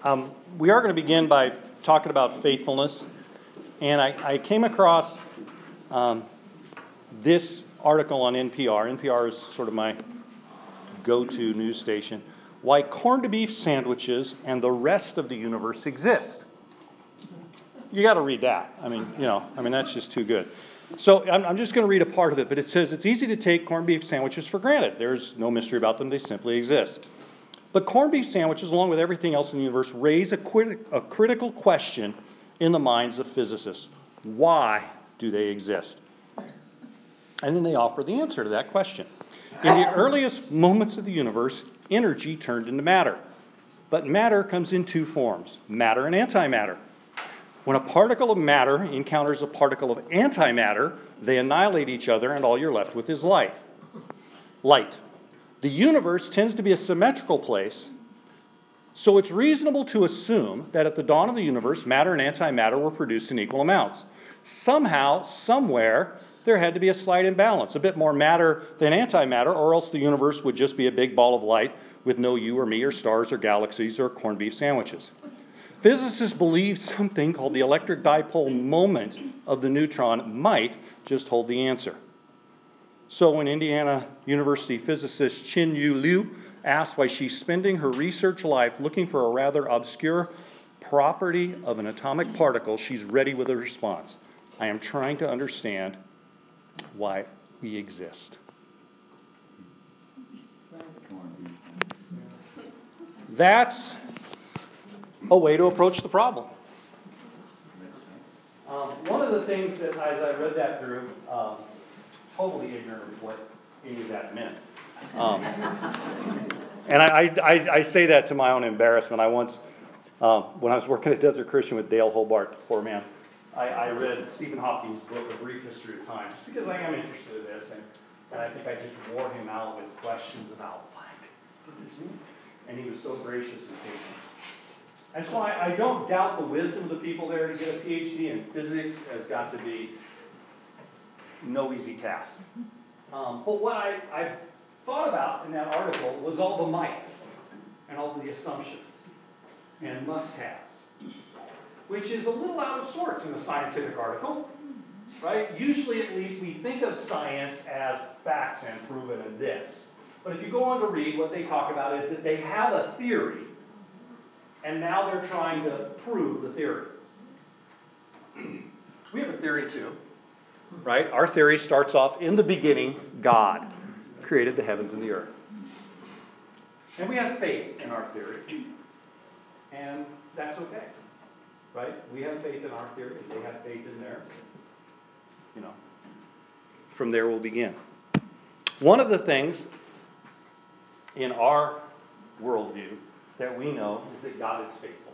We are going to begin by talking about faithfulness. And I came across this article on NPR. NPR is sort of my go-to news station. Why corned beef sandwiches and the rest of the universe exist. You got to read that. That's just too good. So I'm just going to read a part of it, but it says it's easy to take corned beef sandwiches for granted. There's no mystery about them. They simply exist. But corned beef sandwiches, along with everything else in the universe, raise a critical question in the minds of physicists. Why do they exist? And then they offer the answer to that question. In the earliest moments of the universe, energy turned into matter. But matter comes in two forms, matter and antimatter. When a particle of matter encounters a particle of antimatter, they annihilate each other, and all you're left with is light. Light. The universe tends to be a symmetrical place, so it's reasonable to assume that at the dawn of the universe, matter and antimatter were produced in equal amounts. Somehow, somewhere, there had to be a slight imbalance, a bit more matter than antimatter, or else the universe would just be a big ball of light with no you or me or stars or galaxies or corned beef sandwiches. Physicists believe something called the electric dipole moment of the neutron might just hold the answer. So when Indiana University physicist Chin-Yu Liu asked why she's spending her research life looking for a rather obscure property of an atomic particle, she's ready with a response. I am trying to understand why we exist. That's a way to approach the problem. One of the things that, as I read that through, totally ignorant of what any of that meant. And I say that to my own embarrassment. I once, when I was working at Desert Christian with Dale Hobart, poor man, I read Stephen Hawking's book, A Brief History of Time, just because I am interested in this, and I think I just wore him out with questions about, what does this mean? And he was so gracious and patient. And so I don't doubt the wisdom of the people there. To get a PhD in physics has got to be no easy task. But what I thought about in that article was all the mights and all the assumptions and must-haves, which is a little out of sorts in a scientific article, right? Usually, at least, we think of science as facts and proven and this. But if you go on to read, what they talk about is that they have a theory, and now they're trying to prove the theory. We have a theory too, right? Our theory starts off, in the beginning, God created the heavens and the earth. And we have faith in our theory, and that's okay, right? We have faith in our theory, they have faith in theirs. From there we'll begin. One of the things in our worldview that we know is that God is faithful.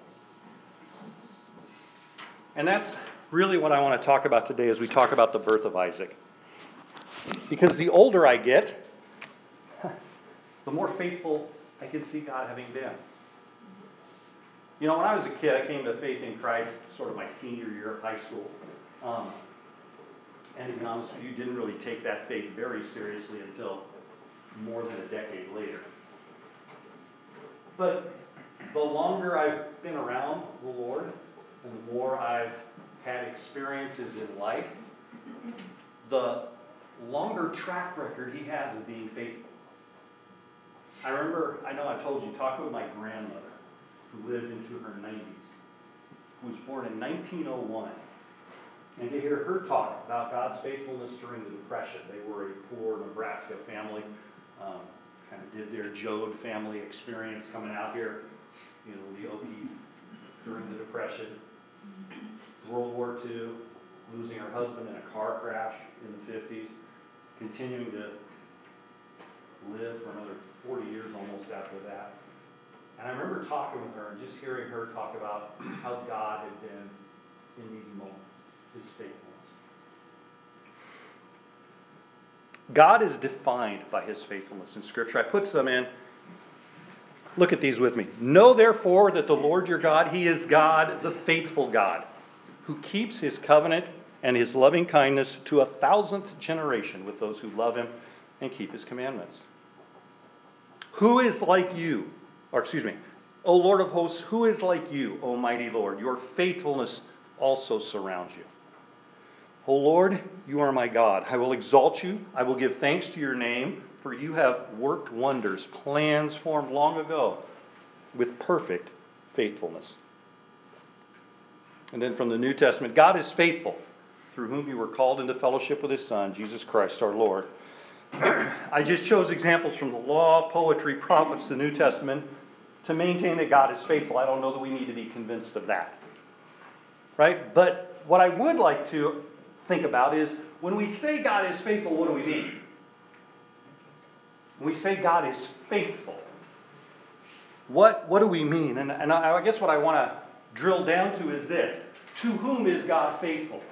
And that's really what I want to talk about today as we talk about the birth of Isaac. Because the older I get, the more faithful I can see God having been. When I was a kid, I came to faith in Christ sort of my senior year of high school. And to be honest with you, didn't really take that faith very seriously until more than a decade later. But the longer I've been around the Lord, and the more I've had experiences in life, the longer track record he has of being faithful. I know I told you, talking with my grandmother, who lived into her 90s, who was born in 1901, and to hear her talk about God's faithfulness during the Depression. They were a poor Nebraska family, kind of did their Jode family experience coming out here, the Okies during the Depression. World War II, losing her husband in a car crash in the 50s, continuing to live for another 40 years almost after that. And I remember talking with her and just hearing her talk about how God had been in these moments, his faithfulness. God is defined by his faithfulness in Scripture. I put some in. Look at these with me. Know therefore that the Lord your God, he is God, the faithful God, who keeps his covenant and his loving kindness to 1,000th generation with those who love him and keep his commandments. Who is like you? O Lord of hosts, who is like you, O mighty Lord? Your faithfulness also surrounds you. O Lord, you are my God. I will exalt you. I will give thanks to your name, for you have worked wonders, plans formed long ago with perfect faithfulness. And then from the New Testament, God is faithful, through whom you were called into fellowship with his Son, Jesus Christ our Lord. I just chose examples from the law, poetry, prophets, the New Testament, to maintain that God is faithful. I don't know that we need to be convinced of that. Right? But what I would like to think about is, when we say God is faithful, what do we mean? When we say God is faithful, what do we mean? And I guess what I want to drill down to is this. To whom is God faithful?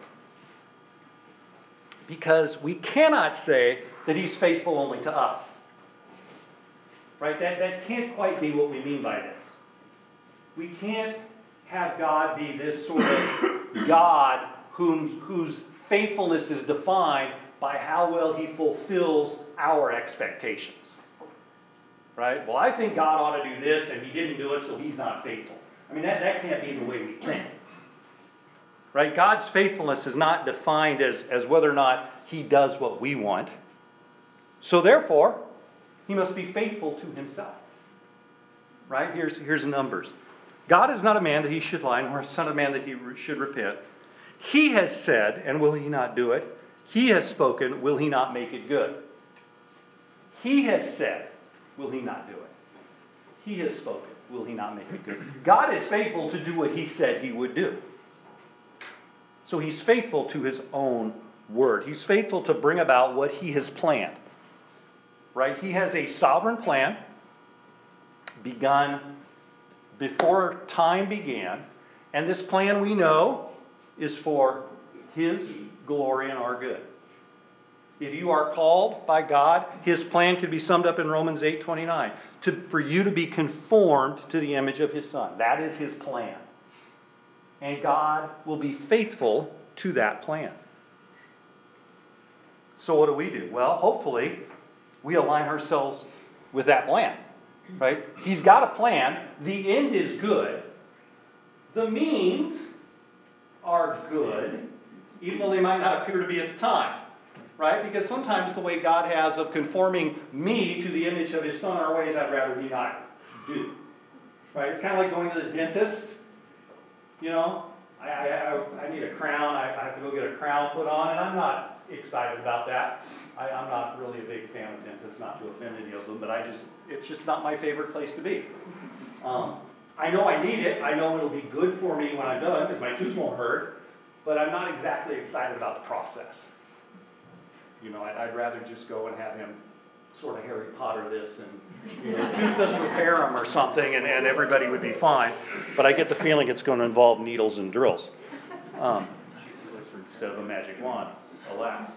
Because we cannot say that he's faithful only to us. Right? That can't quite be what we mean by this. We can't have God be this sort of God whose faithfulness is defined by how well he fulfills our expectations. Right? Well, I think God ought to do this, and he didn't do it, so he's not faithful. I mean, that can't be the way we think. Right? God's faithfulness is not defined as whether or not he does what we want. So therefore, he must be faithful to himself. Right? Here's numbers. God is not a man that he should lie, nor a son of man that he should repent. He has said, and will he not do it? He has spoken, will he not make it good? He has said, will he not do it? He has spoken, will he not make it good? God is faithful to do what he said he would do. So he's faithful to his own word. He's faithful to bring about what he has planned. Right? He has a sovereign plan begun before time began. And this plan, we know, is for his glory and our good. If you are called by God, his plan could be summed up in Romans 8:29. For you to be conformed to the image of his Son. That is his plan. And God will be faithful to that plan. So what do? Well, hopefully, we align ourselves with that plan. Right? He's got a plan. The end is good. The means are good, even though they might not appear to be at the time. Right? Because sometimes the way God has of conforming me to the image of his Son are ways I'd rather he not do. Right? It's kind of like going to the dentist. You know, I need a crown. I have to go get a crown put on, and I'm not excited about that. I'm not really a big fan of dentists, not to offend any of them, but it's just not my favorite place to be. I know I need it. I know it'll be good for me when I'm done because my tooth won't hurt, but I'm not exactly excited about the process. You know, I'd rather just go and have him sort of Harry Potter this and toothless repair him or something, and everybody would be fine. But I get the feeling it's going to involve needles and drills instead of a magic wand, alas.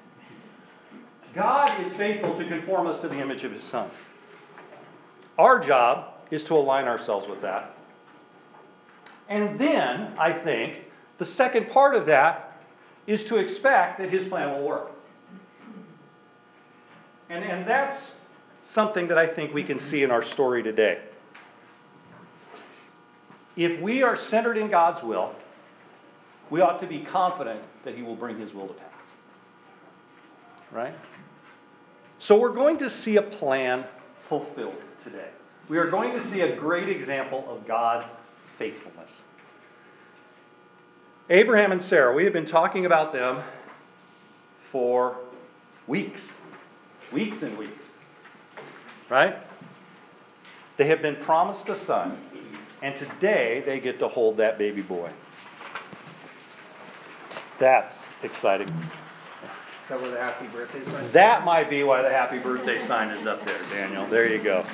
God is faithful to conform us to the image of his Son. Our job is to align ourselves with that. And then, I think, the second part of that is to expect that his plan will work. And that's something that I think we can see in our story today. If we are centered in God's will, we ought to be confident that he will bring his will to pass. Right? So we're going to see a plan fulfilled today. We are going to see a great example of God's faithfulness. Abraham and Sarah, we have been talking about them for weeks. Weeks and weeks. Right? They have been promised a son, and today they get to hold that baby boy. That's exciting. Is that where the happy birthday sign is? That might be why the happy birthday sign is up there, Daniel. There you go.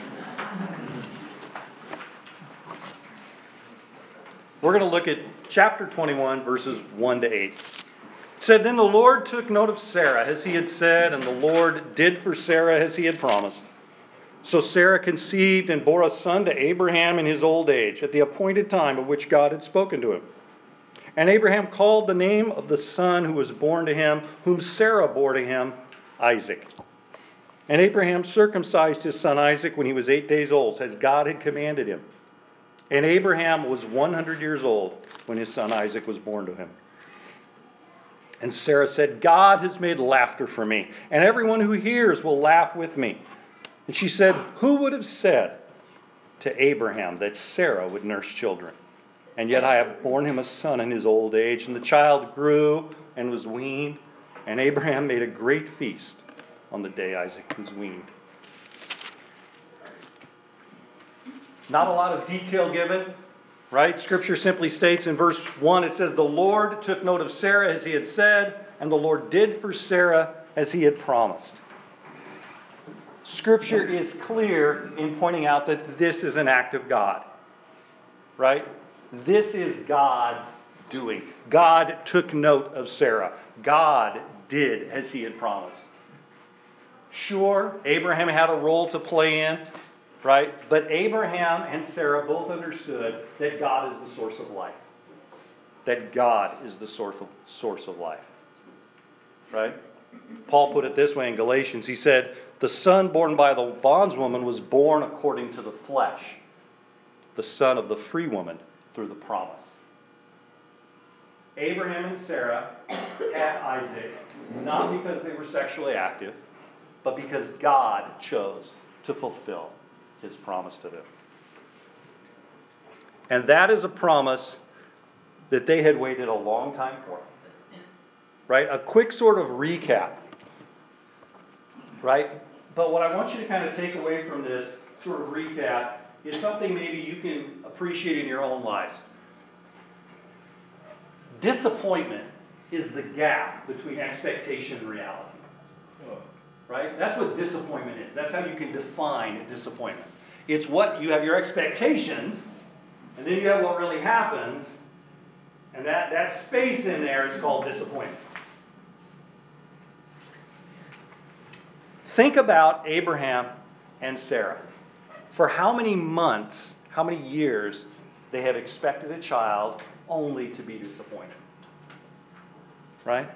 We're going to look at chapter 21, verses 1 to 8. It said, Then the Lord took note of Sarah, as he had said, and the Lord did for Sarah as he had promised. So Sarah conceived and bore a son to Abraham in his old age, at the appointed time of which God had spoken to him. And Abraham called the name of the son who was born to him, whom Sarah bore to him, Isaac. And Abraham circumcised his son Isaac when he was 8 days old, as God had commanded him. And Abraham was 100 years old when his son Isaac was born to him. And Sarah said, God has made laughter for me, and everyone who hears will laugh with me. And she said, who would have said to Abraham that Sarah would nurse children? And yet I have borne him a son in his old age. And the child grew and was weaned. And Abraham made a great feast on the day Isaac was weaned. Not a lot of detail given, right? Scripture simply states in verse 1, it says, the Lord took note of Sarah as he had said, and the Lord did for Sarah as he had promised. Scripture is clear in pointing out that this is an act of God, right? This is God's doing. God took note of Sarah. God did as he had promised. Sure, Abraham had a role to play in, right? But Abraham and Sarah both understood that God is the source of life. That God is the source of life. Right? Paul put it this way in Galatians. He said, the son born by the bondswoman was born according to the flesh. The son of the free woman through the promise. Abraham and Sarah had Isaac not because they were sexually active, but because God chose to fulfill his promise to them. And that is a promise that they had waited a long time for. Right? A quick sort of recap. Right? But what I want you to kind of take away from this sort of recap is something maybe you can appreciate in your own lives. Disappointment is the gap between expectation and reality. Right? That's what disappointment is. That's how you can define disappointment. It's what you have your expectations, and then you have what really happens, and that space in there is called disappointment. Think about Abraham and Sarah. For how many months, how many years they have expected a child only to be disappointed. Right?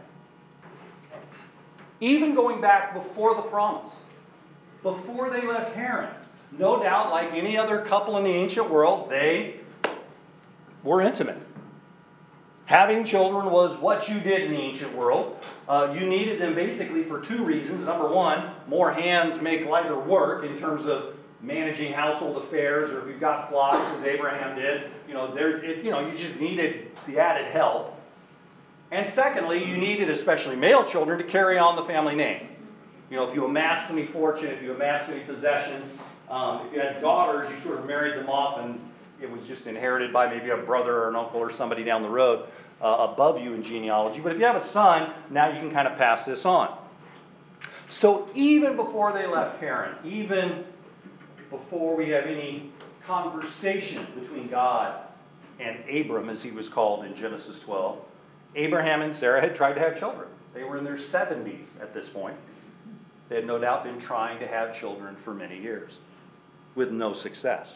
Even going back before the promise, before they left Haran, no doubt, like any other couple in the ancient world, they were intimate. Having children was what you did in the ancient world. You needed them basically for two reasons. Number one, more hands make lighter work in terms of managing household affairs, or if you've got flocks, as Abraham did, you just needed the added help. And secondly, you needed, especially male children, to carry on the family name. If you amassed any fortune, if you amassed any possessions, if you had daughters, you sort of married them off, and it was just inherited by maybe a brother or an uncle or somebody down the road above you in genealogy. But if you have a son, now you can kind of pass this on. So even before they left Haran, even before we have any conversation between God and Abram, as he was called in Genesis 12, Abraham and Sarah had tried to have children. They were in their 70s at this point. They had no doubt been trying to have children for many years with no success.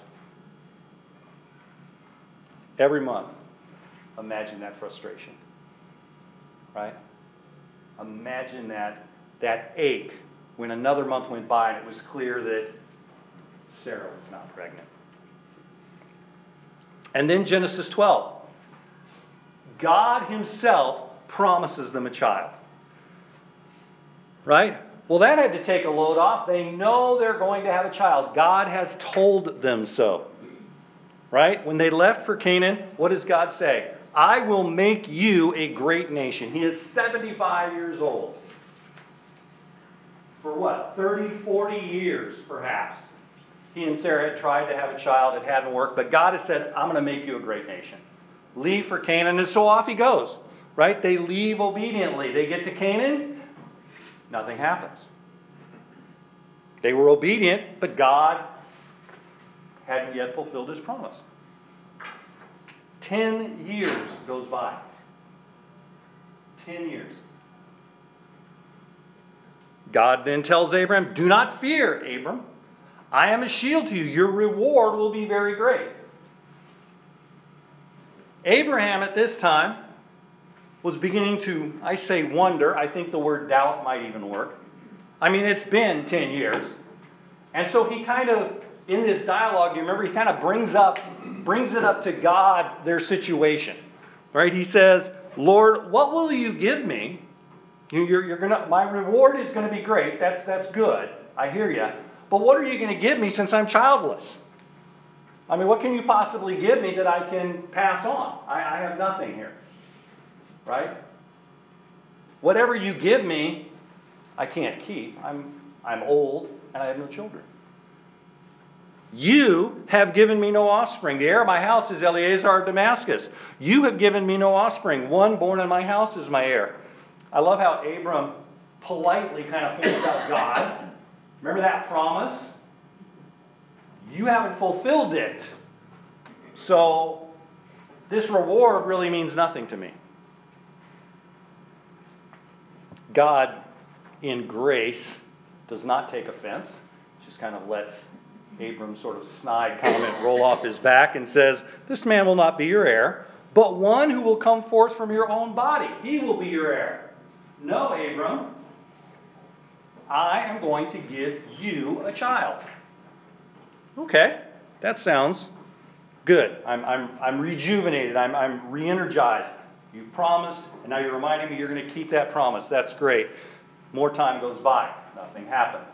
Every month, imagine that frustration. Right? Imagine that ache when another month went by and it was clear that Sarah was not pregnant. And then Genesis 12. God himself promises them a child. Right? Well, that had to take a load off. They know they're going to have a child. God has told them so. Right? When they left for Canaan, what does God say? I will make you a great nation. He is 75 years old. For what? 30, 40 years, perhaps. He and Sarah had tried to have a child. It hadn't worked. But God has said, I'm going to make you a great nation. Leave for Canaan. And so off he goes. Right? They leave obediently. They get to Canaan. Nothing happens. They were obedient, but God hadn't yet fulfilled his promise. 10 years goes by. 10 years. God then tells Abram, do not fear, Abram. I am a shield to you. Your reward will be very great. Abraham at this time was beginning to, I say wonder. I think the word doubt might even work. I mean, it's been 10 years. And so he kind of, in this dialogue, you remember, he kind of brings up brings it up to God, their situation. Right? He says, Lord, what will you give me? My reward is going to be great. That's good. I hear you. But what are you going to give me since I'm childless? I mean, what can you possibly give me that I can pass on? I have nothing here. Right? Whatever you give me, I can't keep. I'm old and I have no children. You have given me no offspring. The heir of my house is Eleazar of Damascus. You have given me no offspring. One born in my house is my heir. I love how Abram politely kind of points out God. Remember that promise? You haven't fulfilled it. So this reward really means nothing to me. God, in grace, does not take offense. Just kind of lets Abram's sort of snide comment roll off his back and says, this man will not be your heir, but one who will come forth from your own body. He will be your heir. No, Abram, I am going to give you a child. Okay, that sounds good. I'm rejuvenated. I'm re-energized. You promised, and now you're reminding me you're going to keep that promise. That's great. More time goes by. Nothing happens.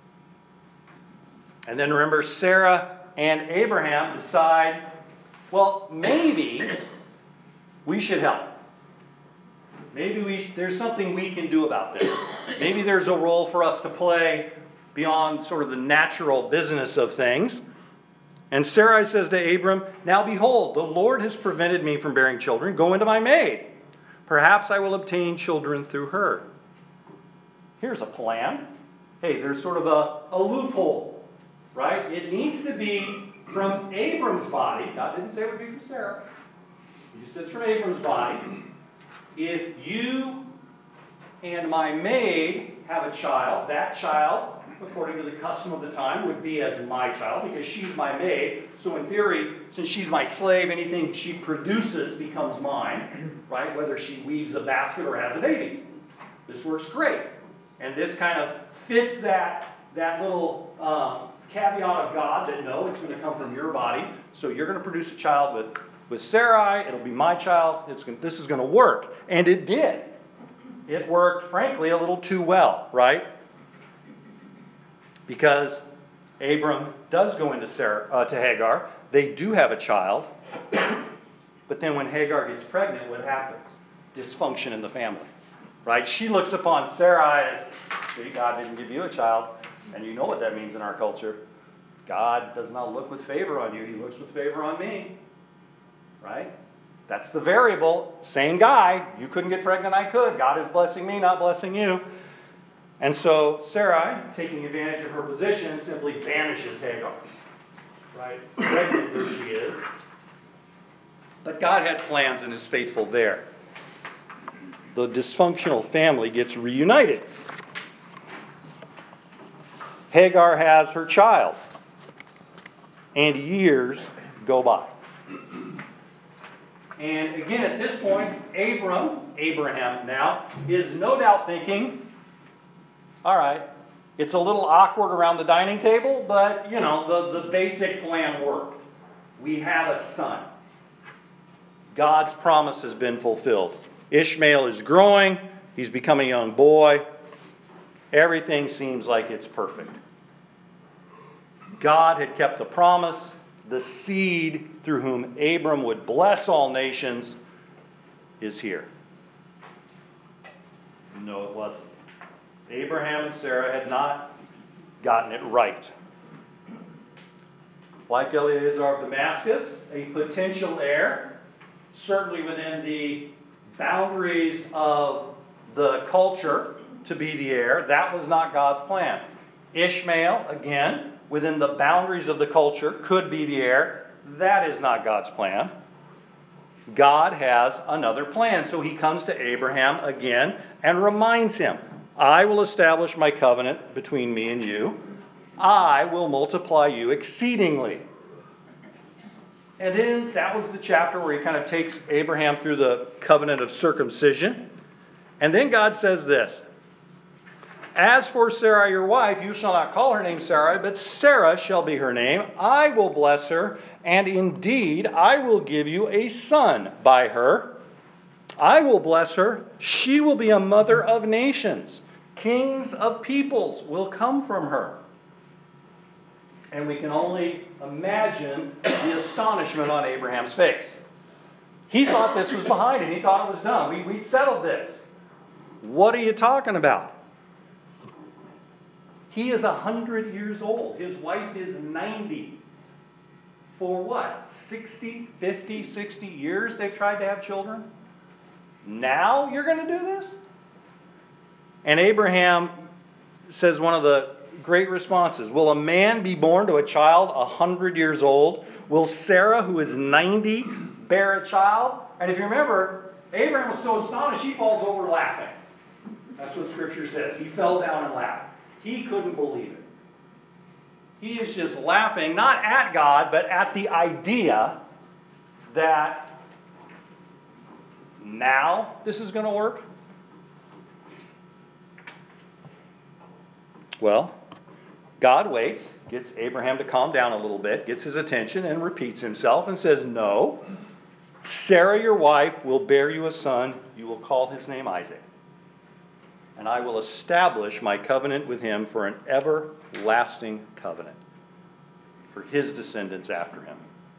And then remember, Sarah and Abraham decide, well, maybe we should help. Maybe there's something we can do about this. Maybe there's a role for us to play beyond sort of the natural business of things. And Sarai says to Abram, now behold, the Lord has prevented me from bearing children. Go into my maid. Perhaps I will obtain children through her. Here's a plan. Hey, there's sort of a loophole, right? It needs to be from Abram's body. God didn't say it would be from Sarah. He just said it's from Abram's body. If you and my maid have a child, that child, according to the custom of the time, would be as my child because she's my maid. So in theory, since she's my slave, anything she produces becomes mine, right? Whether she weaves a basket or has a baby. This works great. And this kind of fits that little caveat of God that no, it's going to come from your body. So you're going to produce a child with Sarai. It'll be my child. This is going to work. And it did. It worked, frankly, a little too well, right? Because Abram does go into to Hagar. They do have a child. But then when Hagar gets pregnant, what happens? Dysfunction in the family. Right? She looks upon Sarai as, see, God didn't give you a child. And you know what that means in our culture. God does not look with favor on you. He looks with favor on me. Right? That's the variable. Same guy. You couldn't get pregnant, I could. God is blessing me, not blessing you. And so Sarai, taking advantage of her position, simply banishes Hagar. Right? Pregnant though she is. But God had plans and is faithful there. The dysfunctional family gets reunited. Hagar has her child. And years go by. And again, at this point, Abraham now, is no doubt thinking, all right, it's a little awkward around the dining table, but, the basic plan worked. We have a son. God's promise has been fulfilled. Ishmael is growing. He's becoming a young boy. Everything seems like it's perfect. God had kept the promise. The seed through whom Abram would bless all nations is here. No, it wasn't. Abraham and Sarah had not gotten it right. Like Eleazar of Damascus, a potential heir, certainly within the boundaries of the culture to be the heir, that was not God's plan. Ishmael, again, within the boundaries of the culture, could be the heir. That is not God's plan. God has another plan. So he comes to Abraham again and reminds him, I will establish my covenant between me and you. I will multiply you exceedingly. And then that was the chapter where he kind of takes Abraham through the covenant of circumcision. And then God says this, As for Sarai your wife, you shall not call her name Sarai, but Sarah shall be her name. I will bless her, and indeed I will give you a son by her. I will bless her. She will be a mother of nations. Kings of peoples will come from her. And we can only imagine the astonishment on Abraham's face. He thought this was behind him. He thought it was done. We'd settled this. What are you talking about? He is 100 years old. His wife is 90. For what? 60, 50, 60 years they've tried to have children? Now you're going to do this? And Abraham says one of the great responses. Will a man be born to a child 100 years old? Will Sarah, who is 90, bear a child? And if you remember, Abraham was so astonished he falls over laughing. That's what Scripture says. He fell down and laughed. He couldn't believe it. He is just laughing, not at God, but at the idea that now this is going to work. Well, God waits, gets Abraham to calm down a little bit, gets his attention, and repeats himself and says, no, Sarah your wife will bear you a son. You will call his name Isaac. And I will establish my covenant with him for an everlasting covenant for his descendants after him.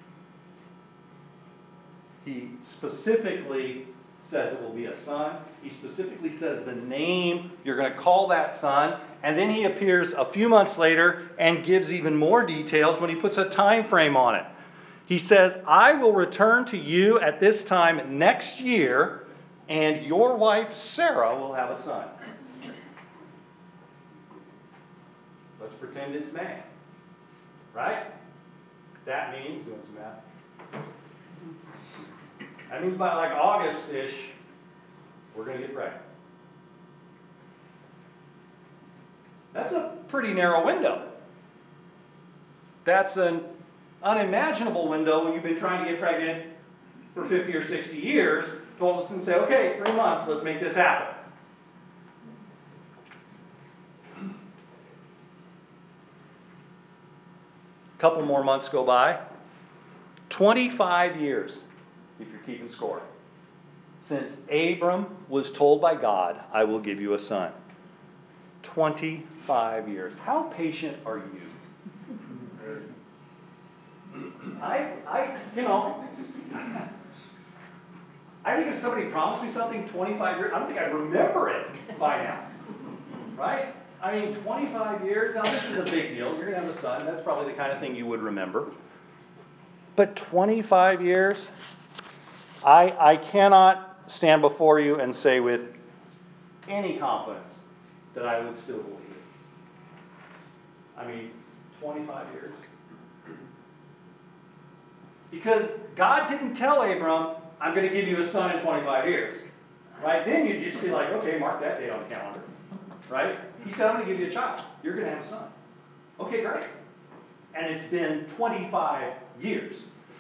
He specifically says it will be a son. He specifically says the name you're going to call that son. And then he appears a few months later and gives even more details when he puts a time frame on it. He says, I will return to you at this time next year, and your wife Sarah will have a son. Let's pretend it's May. Right? That means, doing some math. That means by like August-ish, we're going to get pregnant. That's a pretty narrow window. That's an unimaginable window when you've been trying to get pregnant for 50 or 60 years to all of a sudden say, okay, 3 months, let's make this happen. A couple more months go by. 25 years, if you're keeping score, since Abram was told by God, I will give you a son. 25 years. How patient are you? I think if somebody promised me something 25 years, I don't think I'd remember it by now. Right? I mean, 25 years, now this is a big deal. You're going to have a son. That's probably the kind of thing you would remember. But 25 years, I cannot stand before you and say with any confidence that I would still believe it. I mean, 25 years. Because God didn't tell Abram, I'm going to give you a son in 25 years. Right? Then you'd just be like, okay, mark that date on the calendar. Right? He said, I'm going to give you a child. You're going to have a son. Okay, great. And it's been 25 years.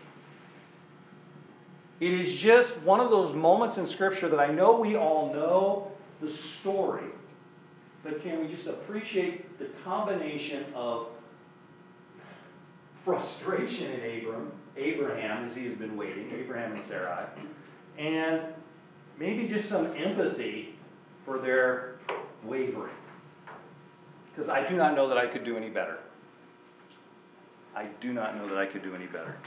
It is just one of those moments in Scripture that I know we all know the story, but can we just appreciate the combination of frustration in Abraham as he has been waiting, Abraham and Sarai, and maybe just some empathy for their wavering. Because I do not know that I could do any better. I do not know that I could do any better.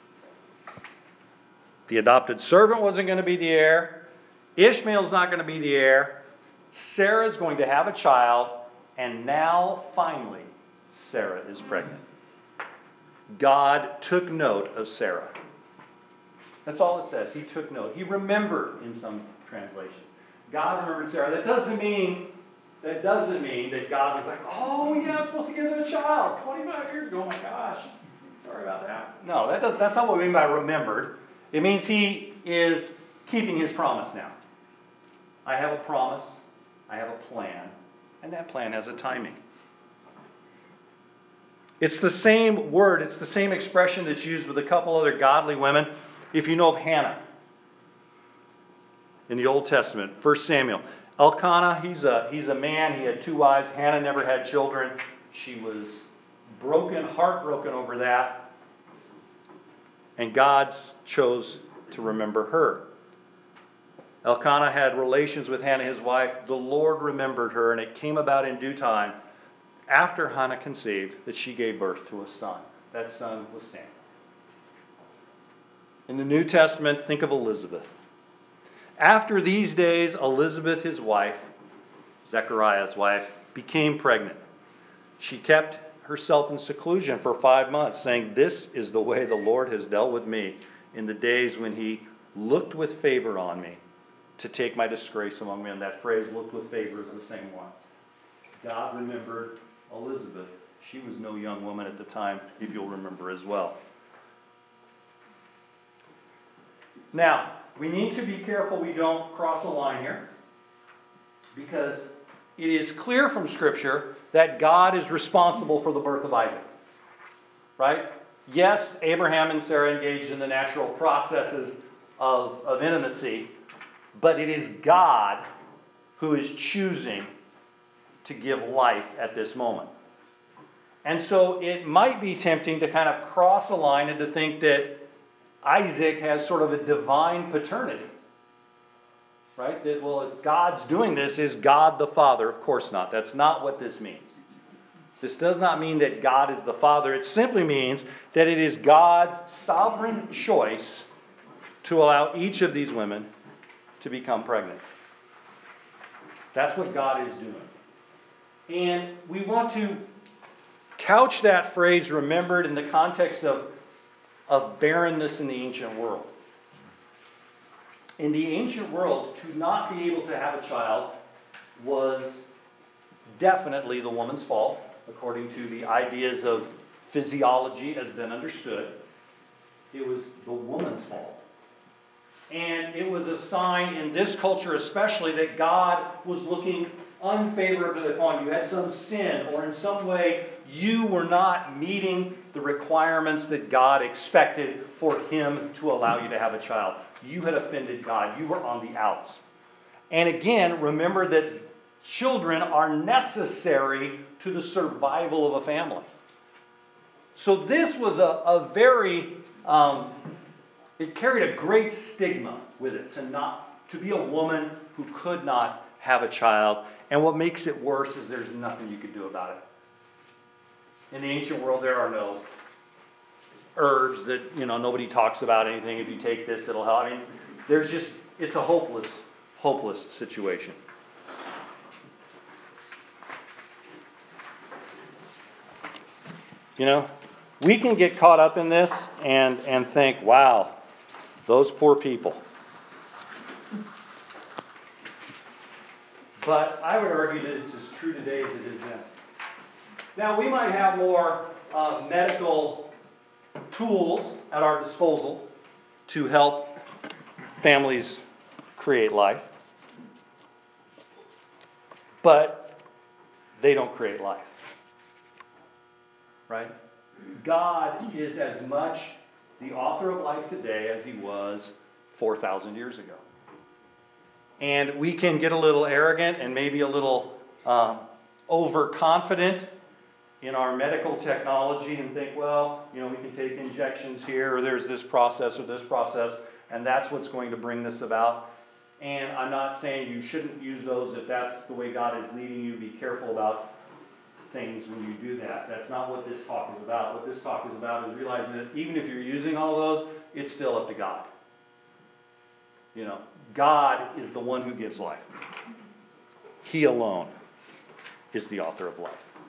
The adopted servant wasn't going to be the heir. Ishmael's not going to be the heir. Sarah's going to have a child. And now, finally, Sarah is pregnant. God took note of Sarah. That's all it says. He took note. He remembered in some translations. God remembered Sarah. That doesn't mean that God was like, oh yeah, I'm supposed to give them a child 25 years ago. Oh my gosh. Sorry about that. No, that's not what we mean by remembered. It means he is keeping his promise now. I have a promise. I have a plan. And that plan has a timing. It's the same word. It's the same expression that's used with a couple other godly women. If you know of Hannah in the Old Testament, 1 Samuel. Elkanah, he's a man. He had 2 wives. Hannah never had children. She was heartbroken over that. And God chose to remember her. Elkanah had relations with Hannah, his wife. The Lord remembered her, and it came about in due time, after Hannah conceived, that she gave birth to a son. That son was Samuel. In the New Testament, think of Elizabeth. After these days, Elizabeth, his wife, Zechariah's wife, became pregnant. She kept herself in seclusion for 5 months, saying, "This is the way the Lord has dealt with me in the days when he looked with favor on me to take my disgrace among men." That phrase, "looked with favor," is the same one. God remembered Elizabeth. She was no young woman at the time, if you'll remember as well. Now, we need to be careful we don't cross a line here, because it is clear from Scripture that God is responsible for the birth of Isaac. Right? Yes, Abraham and Sarah engaged in the natural processes of intimacy, but it is God who is choosing to give life at this moment. And so it might be tempting to kind of cross a line and to think that Isaac has sort of a divine paternity. Right? That, well, it's God's doing this. Is God the Father? Of course not. That's not what this means. This does not mean that God is the Father. It simply means that it is God's sovereign choice to allow each of these women to become pregnant. That's what God is doing. And we want to couch that phrase remembered in the context of barrenness in the ancient world. In the ancient world, to not be able to have a child was definitely the woman's fault, according to the ideas of physiology as then understood. It was the woman's fault. And it was a sign in this culture especially that God was looking unfavorably upon you. You had some sin, or in some way you were not meeting the requirements that God expected for him to allow you to have a child. You had offended God. You were on the outs. And again, remember that children are necessary to the survival of a family. So this was a very, it carried a great stigma with it to be a woman who could not have a child. And what makes it worse is there's nothing you could do about it. In the ancient world, there are no herbs that, nobody talks about anything. If you take this, it'll help. I mean, it's a hopeless situation. We can get caught up in this and think, wow, those poor people. But I would argue that it's as true today as it is then. Now, we might have more medical tools at our disposal to help families create life. But they don't create life. Right? God is as much the author of life today as he was 4,000 years ago. And we can get a little arrogant and maybe a little overconfident in our medical technology and think, well, we can take injections here, or there's this process, and that's what's going to bring this about. And I'm not saying you shouldn't use those if that's the way God is leading you. Be careful about things when you do that. That's not what this talk is about. What this talk is about is realizing that even if you're using all those, it's still up to God. God is the one who gives life. He alone is the author of life.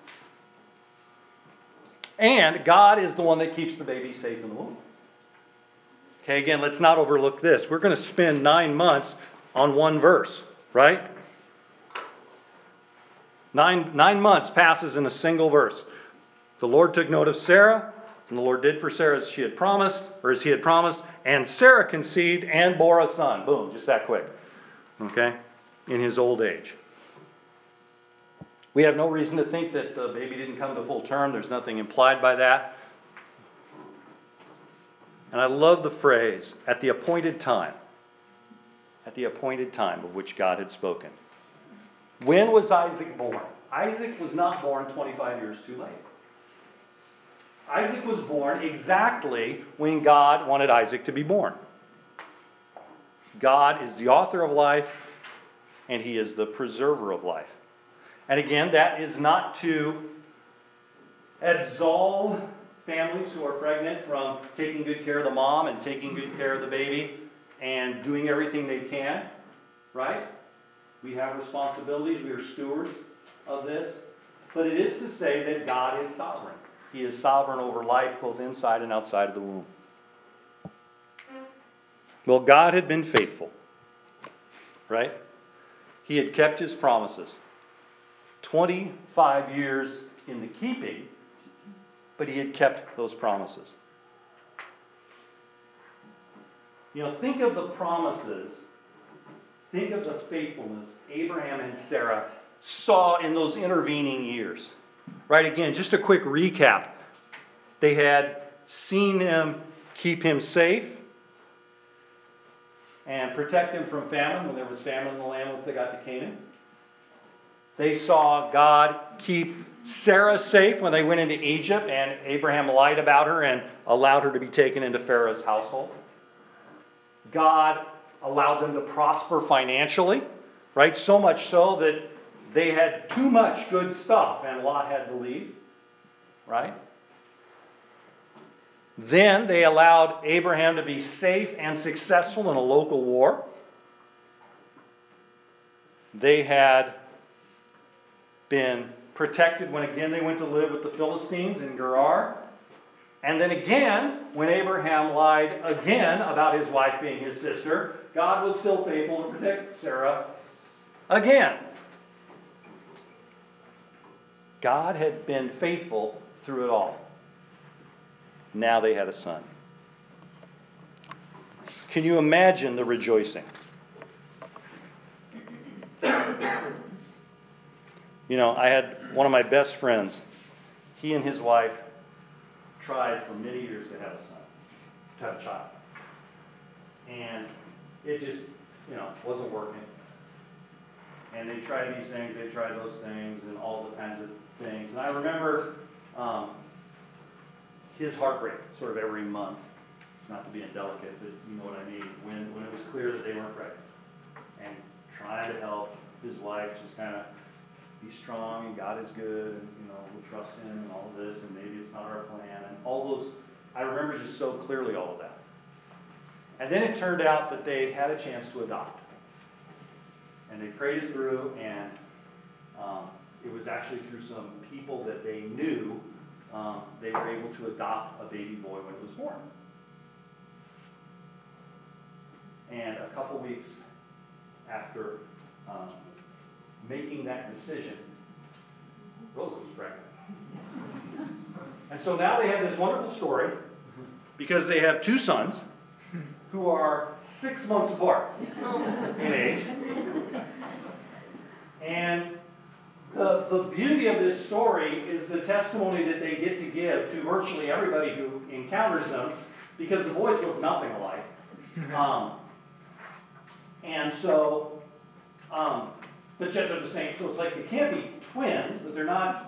And God is the one that keeps the baby safe in the womb. Okay, again, let's not overlook this. We're going to spend 9 months on one verse, right? 9 months passes in a single verse. The Lord took note of Sarah, and the Lord did for Sarah as he had promised, and Sarah conceived and bore a son. Boom, just that quick. Okay? In his old age. We have no reason to think that the baby didn't come to full term. There's nothing implied by that. And I love the phrase, at the appointed time. At the appointed time of which God had spoken. When was Isaac born? Isaac was not born 25 years too late. Isaac was born exactly when God wanted Isaac to be born. God is the author of life, and He is the preserver of life. And again, that is not to absolve families who are pregnant from taking good care of the mom and taking good care of the baby and doing everything they can, right? We have responsibilities. We are stewards of this. But it is to say that God is sovereign. He is sovereign over life both inside and outside of the womb. Well, God had been faithful, right? He had kept His promises. 25 years in the keeping, but He had kept those promises. Think of the promises, think of the faithfulness Abraham and Sarah saw in those intervening years. Right, again, just a quick recap. They had seen Him keep him safe and protect him from famine when there was famine in the land once they got to Canaan. They saw God keep Sarah safe when they went into Egypt and Abraham lied about her and allowed her to be taken into Pharaoh's household. God allowed them to prosper financially, right? So much so that they had too much good stuff and Lot had to leave, right? Then they allowed Abraham to be safe and successful in a local war. They had been protected when again they went to live with the Philistines in Gerar. And then again, when Abraham lied again about his wife being his sister, God was still faithful to protect Sarah again. God had been faithful through it all. Now they had a son. Can you imagine the rejoicing? I had one of my best friends. He and his wife tried for many years to have a son, to have a child. And it just, wasn't working. And they tried these things, they tried those things, and all the kinds of things. And I remember his heartbreak sort of every month. Not to be indelicate, but you know what I mean. When it was clear that they weren't pregnant. And trying to help his wife just kind of be strong, and God is good, and we'll trust Him, and all of this, and maybe it's not our plan, and all those. I remember just so clearly all of that. And then it turned out that they had a chance to adopt, and they prayed it through, and it was actually through some people that they knew. They were able to adopt a baby boy when it was born. And a couple weeks after making that decision, Rosa was pregnant. And so now they have this wonderful story because they have two sons who are 6 months apart in age. And the beauty of this story is the testimony that they get to give to virtually everybody who encounters them, because the boys look nothing alike. And so, but yet they're the same. So it's like they can't be twins, but they're not,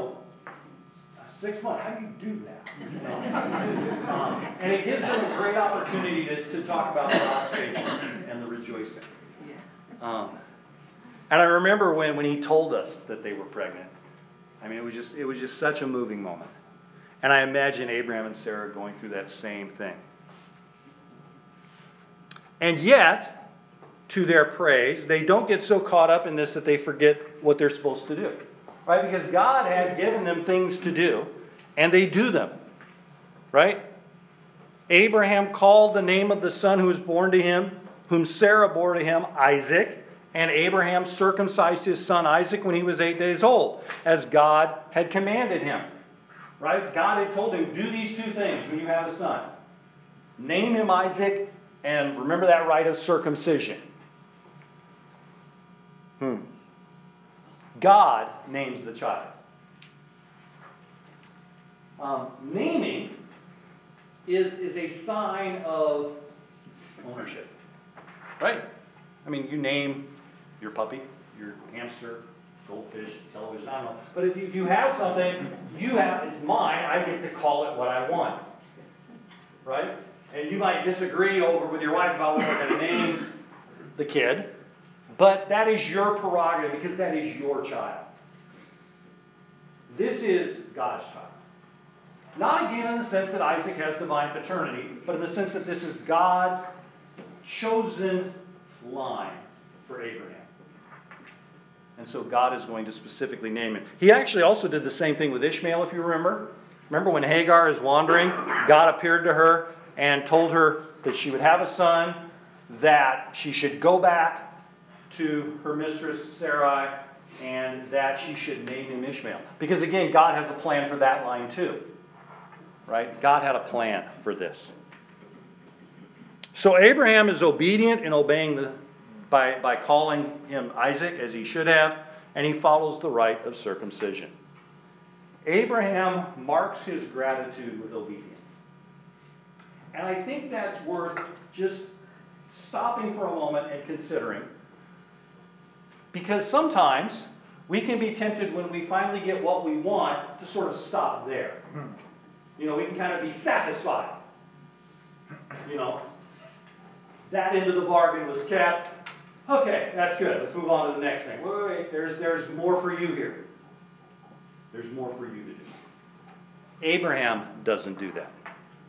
6 months. How do you do that? And it gives them a great opportunity to talk about God's faithfulness and the rejoicing. And I remember when he told us that they were pregnant. I mean, it was just such a moving moment. And I imagine Abraham and Sarah going through that same thing. And yet, to their praise, they don't get so caught up in this that they forget what they're supposed to do. Right? Because God had given them things to do, and they do them. Right? Abraham called the name of the son who was born to him, whom Sarah bore to him, Isaac. And Abraham circumcised his son Isaac when he was 8 days old, as God had commanded him. Right? God had told him, do these two things when you have a son. Name him Isaac, and remember that rite of circumcision. God names the child. Naming is a sign of ownership. Right? I mean, you name your puppy, your hamster, goldfish, television, I don't know. But if you have something, it's mine, I get to call it what I want. Right? And you might disagree with your wife about what we're going to name the kid, but that is your prerogative because that is your child. This is God's child. Not again in the sense that Isaac has divine paternity, but in the sense that this is God's chosen line for Abraham. And so God is going to specifically name him. He actually also did the same thing with Ishmael, if you remember. Remember when Hagar is wandering, God appeared to her and told her that she would have a son, that she should go back to her mistress Sarai, and that she should name him Ishmael. Because again, God has a plan for that line too. Right? God had a plan for this. So Abraham is obedient in obeying by calling him Isaac as he should have, and he follows the rite of circumcision. Abraham marks his gratitude with obedience. And I think that's worth just stopping for a moment and considering. Because sometimes we can be tempted when we finally get what we want to sort of stop there. We can kind of be satisfied. That end of the bargain was kept. Okay, that's good. Let's move on to the next thing. Wait, there's more for you here. There's more for you to do. Abraham doesn't do that.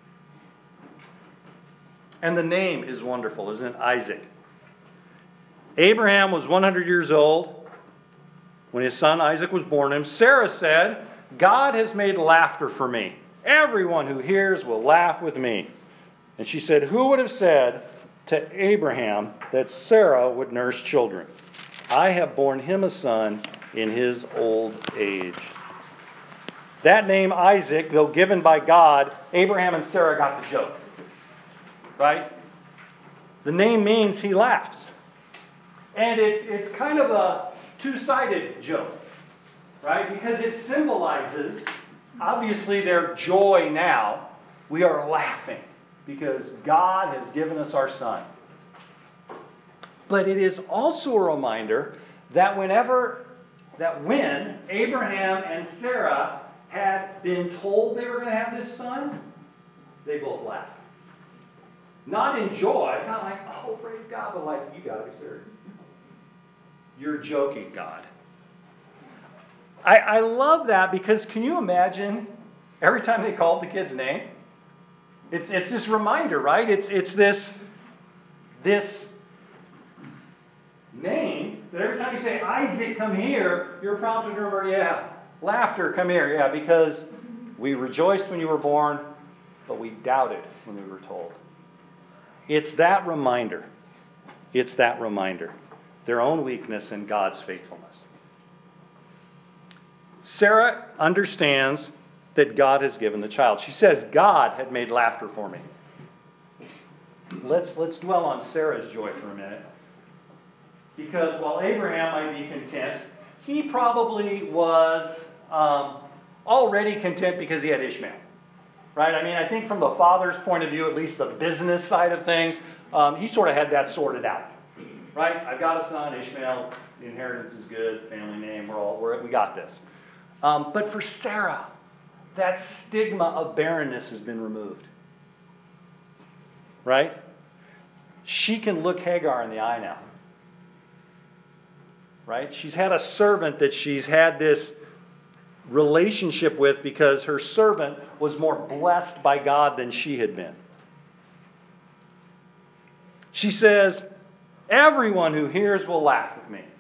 And the name is wonderful, isn't it? Isaac. Abraham was 100 years old when his son Isaac was born to him. Sarah said, God has made laughter for me. Everyone who hears will laugh with me. And she said, who would have said to Abraham that Sarah would nurse children? I have borne him a son in his old age. That name Isaac, though given by God, Abraham and Sarah got the joke. Right? The name means he laughs. And it's kind of a two-sided joke. Right? Because it symbolizes, obviously, their joy now. We are laughing because God has given us our son. But it is also a reminder that when Abraham and Sarah had been told they were going to have this son, they both laughed. Not in joy, not like, oh, praise God, but like, you got to be serious. You're joking, God. I love that because can you imagine every time they called the kid's name? It's this reminder, right? It's this name that every time you say, Isaac, come here, you're prompted to remember, yeah, laughter, come here, yeah, because we rejoiced when you were born, but we doubted when we were told. It's that reminder. It's that reminder. Their own weakness and God's faithfulness. Sarah understands that God has given the child. She says, God had made laughter for me. Let's dwell on Sarah's joy for a minute. Because while Abraham might be content, he probably was already content because he had Ishmael. Right? I mean, I think from the father's point of view, at least the business side of things, he sort of had that sorted out. Right? I've got a son, Ishmael. The inheritance is good. Family name. We got this. But for Sarah, that stigma of barrenness has been removed. Right? She can look Hagar in the eye now. Right? She's had a servant that she's had this relationship with because her servant was more blessed by God than she had been. She says, everyone who hears will laugh with me.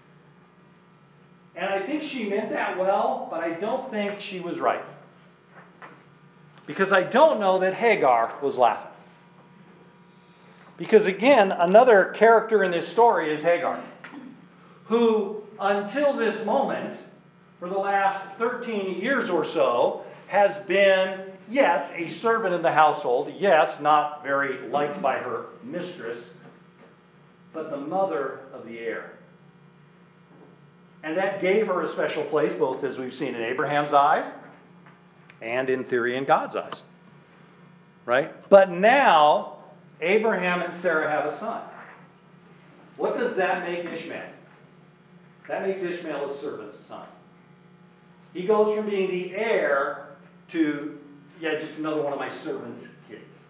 And I think she meant that well, but I don't think she was right. Because I don't know that Hagar was laughing. Because again, another character in this story is Hagar, who until this moment, for the last 13 years or so, has been, yes, a servant in the household, yes, not very liked by her mistress, but the mother of the heir. And that gave her a special place, both as we've seen in Abraham's eyes and in theory in God's eyes. Right? But now, Abraham and Sarah have a son. What does that make Ishmael? That makes Ishmael a servant's son. He goes from being the heir to, just another one of my servant's kids.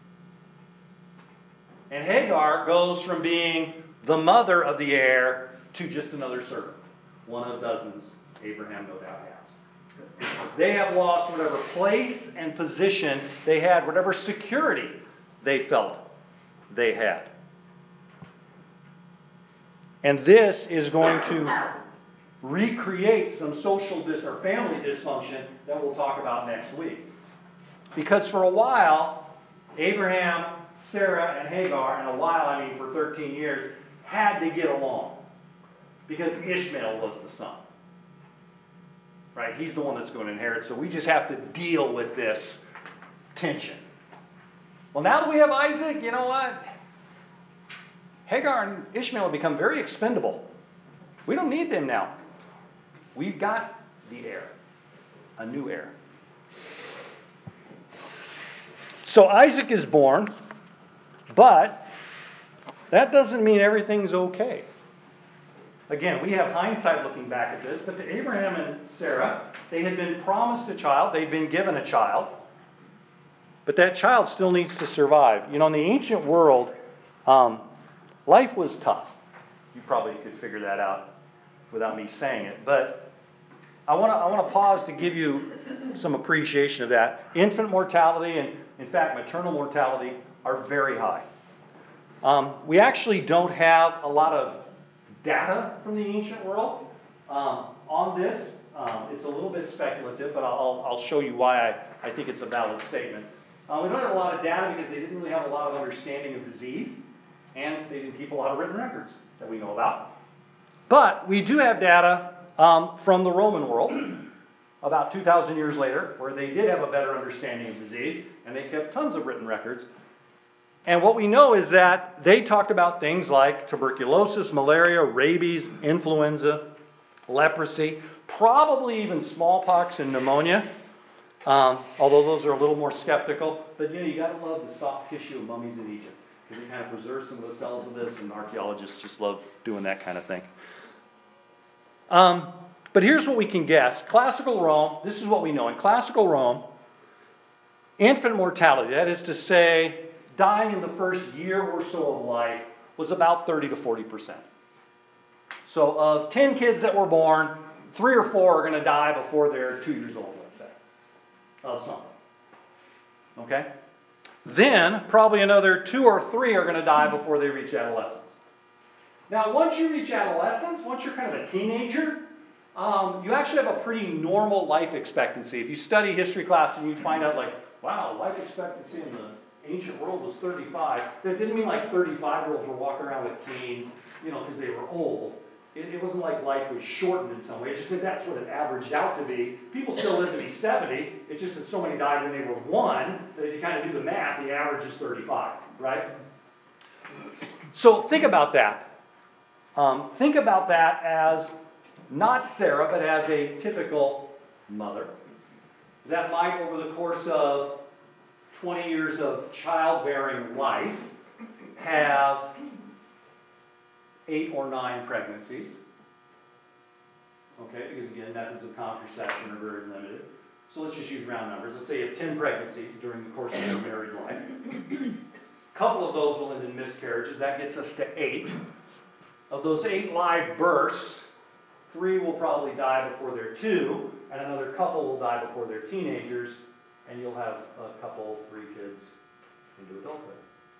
And Hagar goes from being the mother of the heir to just another servant. One of dozens Abraham no doubt has. They have lost whatever place and position they had, whatever security they felt they had. And this is going to recreate some social or family dysfunction that we'll talk about next week. Because for a while, Abraham, Sarah, and Hagar, and a while, I mean for 13 years, had to get along. Because Ishmael was the son. Right? He's the one that's going to inherit. So we just have to deal with this tension. Well, now that we have Isaac, you know what? Hagar and Ishmael have become very expendable. We don't need them now. We've got the heir, a new heir. So Isaac is born, but that doesn't mean everything's okay. Again, we have hindsight looking back at this, but to Abraham and Sarah, they had been promised a child, they'd been given a child, but that child still needs to survive. You know, in the ancient world, life was tough. You probably could figure that out without me saying it, but I want to pause to give you some appreciation of that. Infant mortality and, in fact, maternal mortality are very high. We actually don't have a lot of data from the ancient world on this. It's a little bit speculative, but I'll show you why I think it's a valid statement. We don't have a lot of data because they didn't really have a lot of understanding of disease, and they didn't keep a lot of written records that we know about. But we do have data from the Roman world about 2,000 years later, where they did have a better understanding of disease, and they kept tons of written records. And what we know is that they talked about things like tuberculosis, malaria, rabies, influenza, leprosy, probably even smallpox and pneumonia, although those are a little more skeptical. But you got to love the soft tissue of mummies in Egypt, because they kind of preserve some of the cells of this, and archaeologists just love doing that kind of thing. But here's what we can guess. Classical Rome, this is what we know. In classical Rome, infant mortality, that is to say, dying in the first year or so of life, was about 30 to 40%. So of 10 kids that were born, 3 or 4 are going to die before they're 2 years old, let's say, of something. Okay? Then, probably another 2 or 3 are going to die before they reach adolescence. Now, once you reach adolescence, once you're kind of a teenager, you actually have a pretty normal life expectancy. If you study history class and you find out, like, wow, life expectancy in the ancient world was 35. That didn't mean like 35-year-olds were walking around with canes, because they were old. It wasn't like life was shortened in some way. It's just that that's what it averaged out to be. People still live to be 70. It's just that so many died when they were 1 that if you kind of do the math, the average is 35, right? So think about that. Think about that as not Sarah, but as a typical mother. That might, over the course of 20 years of childbearing life, have 8 or 9 pregnancies. Okay, because again, methods of contraception are very limited. So let's just use round numbers. Let's say you have 10 pregnancies during the course of your married life. A couple of those will end in miscarriages. That gets us to 8. Of those 8 live births, 3 will probably die before they're 2, and another couple will die before they're teenagers, and you'll have a couple, 3 kids into adulthood.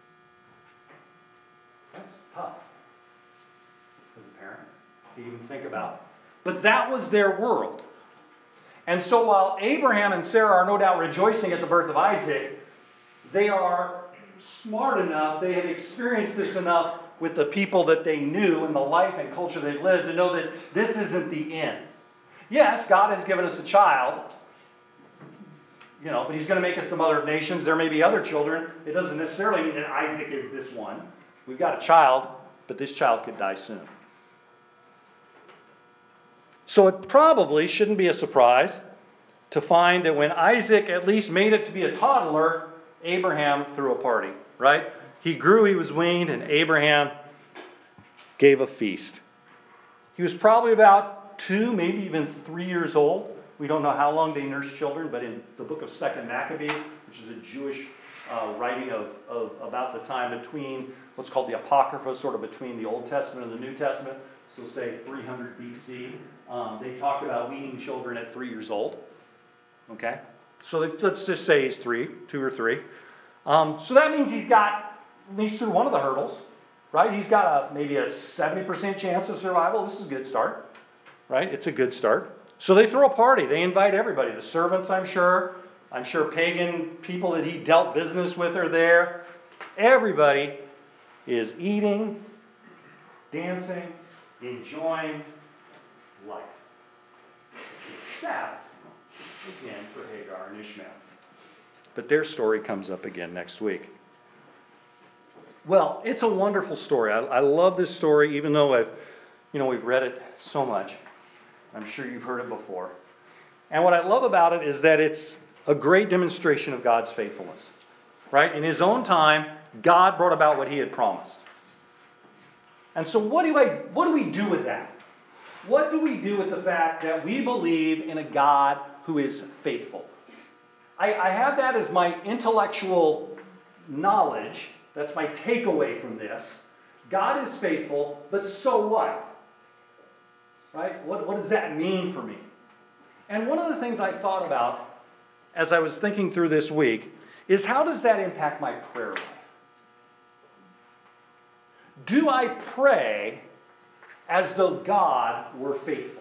That's tough as a parent to even think about. But that was their world. And so while Abraham and Sarah are no doubt rejoicing at the birth of Isaac, they are smart enough, they have experienced this enough with the people that they knew and the life and culture they lived to know that this isn't the end. Yes, God has given us a child, but he's going to make us the mother of nations. There may be other children. It doesn't necessarily mean that Isaac is this one. We've got a child, but this child could die soon. So it probably shouldn't be a surprise to find that when Isaac at least made it to be a toddler, Abraham threw a party, right? He grew, he was weaned, and Abraham gave a feast. He was probably about 2, maybe even 3 years old. We don't know how long they nursed children, but in the book of 2nd Maccabees, which is a Jewish writing of about the time between what's called the Apocrypha, sort of between the Old Testament and the New Testament, so say 300 BC, they talk about weaning children at 3 years old. Okay? So let's just say he's 2 or 3. So that means he's through one of the hurdles, right? He's got maybe a 70% chance of survival. This is a good start, right? It's a good start. So they throw a party. They invite everybody. The servants, I'm sure. I'm sure pagan people that he dealt business with are there. Everybody is eating, dancing, enjoying life. Except, again, for Hagar and Ishmael. But their story comes up again next week. Well, it's a wonderful story. I love this story, even though we've read it so much. I'm sure you've heard it before. And what I love about it is that it's a great demonstration of God's faithfulness. Right? In his own time, God brought about what he had promised. And so what do we do with that? What do we do with the fact that we believe in a God who is faithful? I have that as my intellectual knowledge. That's my takeaway from this. God is faithful, but so what? Right? What does that mean for me? And one of the things I thought about as I was thinking through this week is, how does that impact my prayer life? Do I pray as though God were faithful?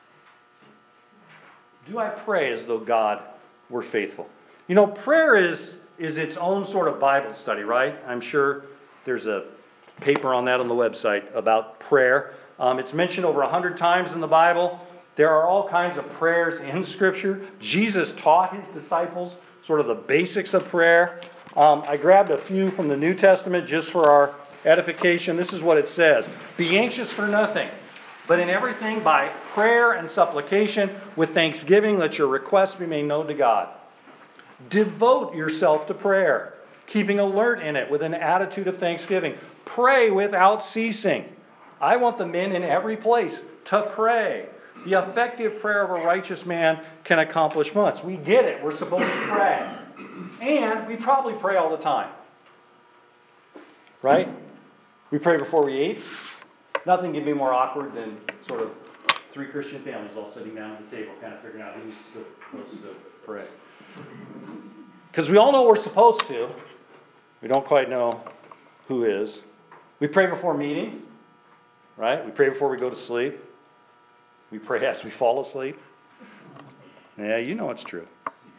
Do I pray as though God were faithful? Prayer is its own sort of Bible study, right? I'm sure there's a paper on that on the website about prayer. It's mentioned over 100 times in the Bible. There are all kinds of prayers in Scripture. Jesus taught his disciples sort of the basics of prayer. I grabbed a few from the New Testament just for our edification. This is what it says. Be anxious for nothing, but in everything by prayer and supplication with thanksgiving let your requests be made known to God. Devote yourself to prayer, keeping alert in it with an attitude of thanksgiving. Pray without ceasing. I want the men in every place to pray. The effective prayer of a righteous man can accomplish much. We get it. We're supposed to pray. And we probably pray all the time. Right? We pray before we eat. Nothing can be more awkward than sort of 3 Christian families all sitting down at the table, kind of figuring out who's supposed to pray. Because we all know we're supposed to. We don't quite know who is. We pray before meetings. Right? We pray before we go to sleep. We pray as we fall asleep. Yeah, you know it's true.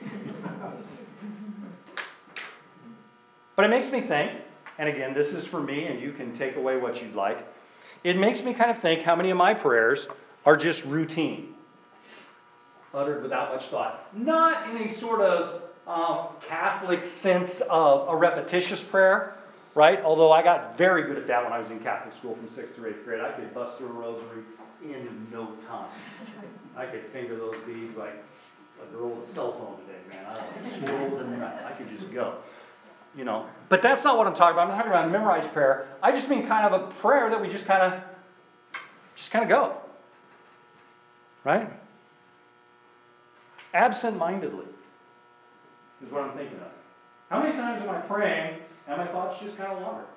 But it makes me think, and again, this is for me, and you can take away what you'd like. It makes me kind of think how many of my prayers are just routine, uttered without much thought. Not in a sort of Catholic sense of a repetitious prayer, right? Although I got very good at that when I was in Catholic school from 6th through 8th grade. I could bust through a rosary in no time. I could finger those beads like a girl with a cell phone today, man. I was like slow than that. I could just go. But that's not what I'm talking about. I'm not talking about a memorized prayer. I just mean kind of a prayer that we just kind of go. Right? Absent-mindedly is what I'm thinking of. How many times am I praying and my thoughts just kind of wander?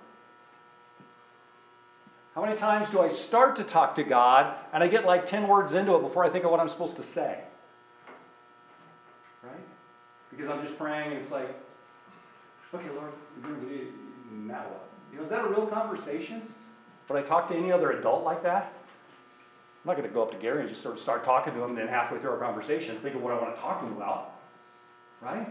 How many times do I start to talk to God and I get like 10 words into it before I think of what I'm supposed to say? Right? Because I'm just praying and it's like, okay, Lord, now what? Is that a real conversation? Would I talk to any other adult like that? I'm not going to go up to Gary and just sort of start talking to him and then halfway through our conversation think of what I want to talk to him about. Right?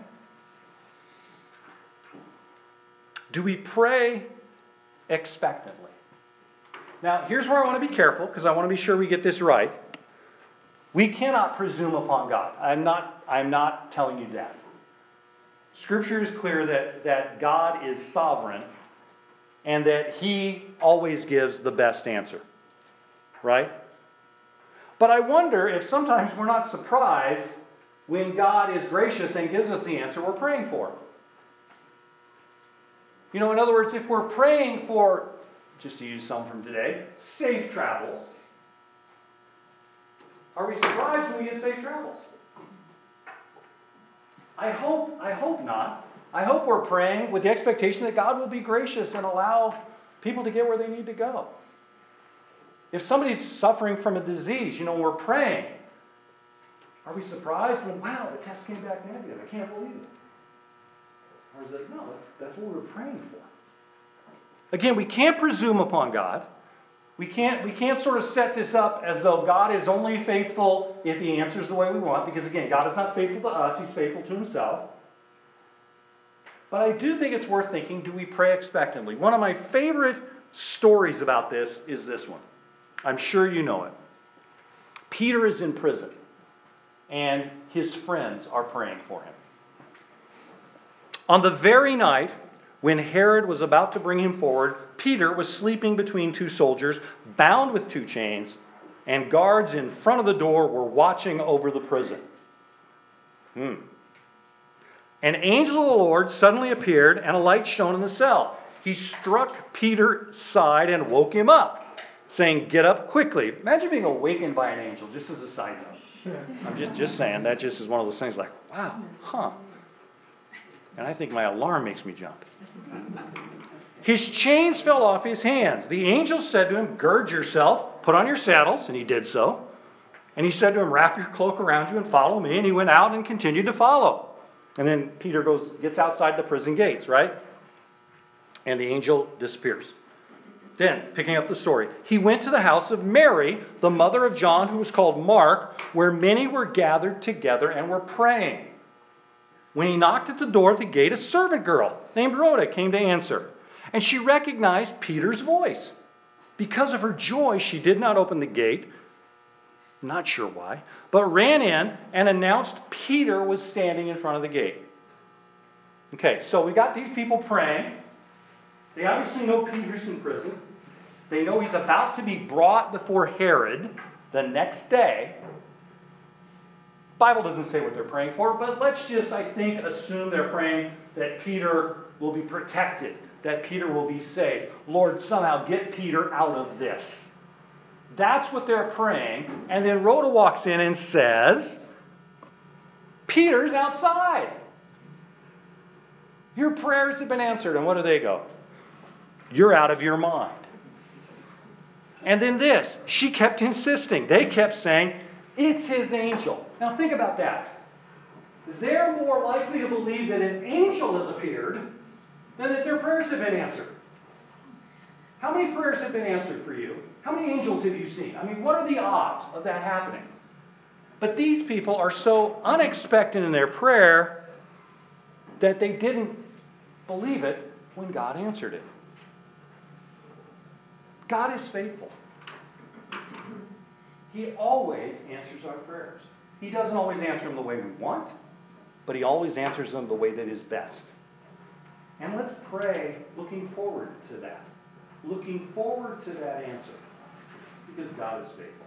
Do we pray expectantly? Now, here's where I want to be careful because I want to be sure we get this right. We cannot presume upon God. I'm not telling you that. Scripture is clear that God is sovereign and that he always gives the best answer. Right? But I wonder if sometimes we're not surprised when God is gracious and gives us the answer we're praying for. In other words, if we're praying for, just to use some from today, safe travels, Are we surprised when we get safe travels? I hope not. I hope we're praying with the expectation that God will be gracious and allow people to get where they need to go. If somebody's suffering from a disease, we're praying. Are we surprised when, wow, the test came back negative? I can't believe it. Or is it like, no, that's what we were praying for. Again, we can't presume upon God. We can't sort of set this up as though God is only faithful if he answers the way we want, because again, God is not faithful to us, he's faithful to himself. But I do think it's worth thinking, do we pray expectantly? One of my favorite stories about this is this one. I'm sure you know it. Peter is in prison, and his friends are praying for him. On the very night when Herod was about to bring him forward, Peter was sleeping between two soldiers, bound with two chains, and guards in front of the door were watching over the prison. An angel of the Lord suddenly appeared, and a light shone in the cell. He struck Peter's side and woke him up, saying, "Get up quickly." Imagine being awakened by an angel, just as a side note. I'm just saying, that just is one of those things like, wow, huh. And I think my alarm makes me jump. His chains fell off his hands. The angel said to him, "Gird yourself, put on your saddles," and he did so. And he said to him, "Wrap your cloak around you and follow me." And he went out and continued to follow. And then Peter gets outside the prison gates, right? And the angel disappears. Then, picking up the story, he went to the house of Mary, the mother of John, who was called Mark, where many were gathered together and were praying. When he knocked at the door at the gate, a servant girl named Rhoda came to answer. And she recognized Peter's voice. Because of her joy, she did not open the gate, not sure why, but ran in and announced Peter was standing in front of the gate. Okay, so we got these people praying. They obviously know Peter's in prison. They know he's about to be brought before Herod the next day. The Bible doesn't say what they're praying for, but let's just, I think, assume they're praying that Peter will be protected, that Peter will be safe. Lord, somehow get Peter out of this. That's what they're praying. And then Rhoda walks in and says, "Peter's outside. Your prayers have been answered." And what do they go? "You're out of your mind." And then this, she kept insisting. They kept saying, "It's his angel." Now think about that. They're more likely to believe that an angel has appeared than that their prayers have been answered. How many prayers have been answered for you? How many angels have you seen? I mean, what are the odds of that happening? But these people are so unexpected in their prayer that they didn't believe it when God answered it. God is faithful. He always answers our prayers. He doesn't always answer them the way we want, but he always answers them the way that is best. And let's pray looking forward to that. Looking forward to that answer. Because God is faithful.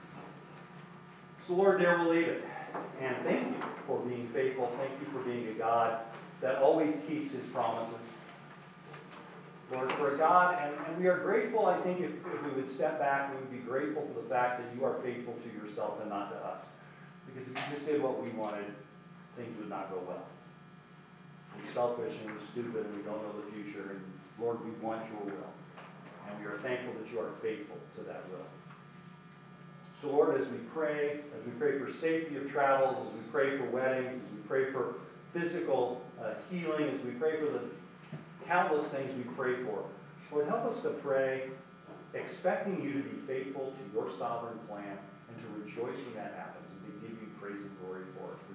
So Lord, there we'll leave it. And thank you for being faithful. Thank you for being a God that always keeps his promises. Lord, for a God, and we are grateful, I think, if we would step back, we would be grateful for the fact that you are faithful to yourself and not to us. Because if you just did what we wanted, things would not go well. We're selfish and we're stupid and we don't know the future. And Lord, we want your will. And we are thankful that you are faithful to that will. So Lord, as we pray for safety of travels, as we pray for weddings, as we pray for physical healing, as we pray for the countless things we pray for, Lord, help us to pray expecting you to be faithful to your sovereign plan and to rejoice when that happens and to give you praise and glory for it.